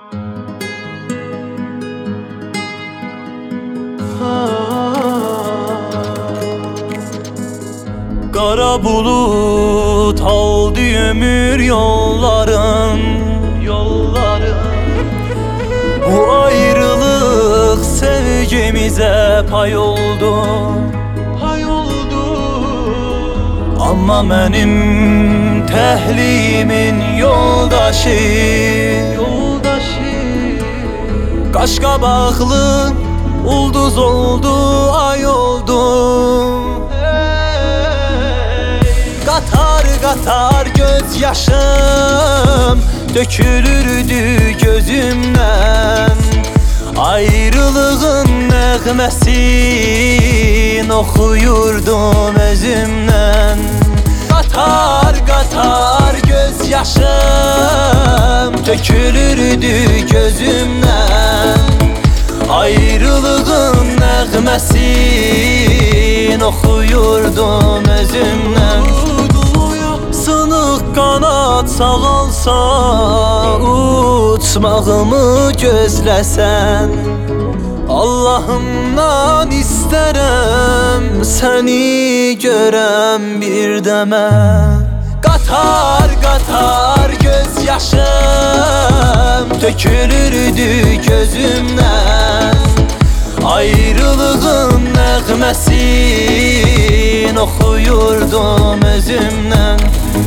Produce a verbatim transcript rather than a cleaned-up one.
Kara bulut aldı ömür yolların, yolların. Bu ayrılık sevgimize pay oldu, pay oldu. Ama benim tehlimin yoldaşı, yoldaşı Kaşkabaklı ulduz oldu, ay oldu. Qatar qatar göz yaşım dökülürdü gözümden. Ayrılığın nəğməsin oxuyurdum özümdən. Qatar qatar göz yaşım dökülürdü gözümdən. Ayrılığın nəğməsin oxuyurdum özümdən. Sınıq qanat sağalsa uçmağımı gözləsən. Allahımdan istərəm səni görəm bir dəmə. Qatar qatar göz yaşım dökülürdü gözümdən. Ayrılığın nəğməsin oxuyurdum özümdən.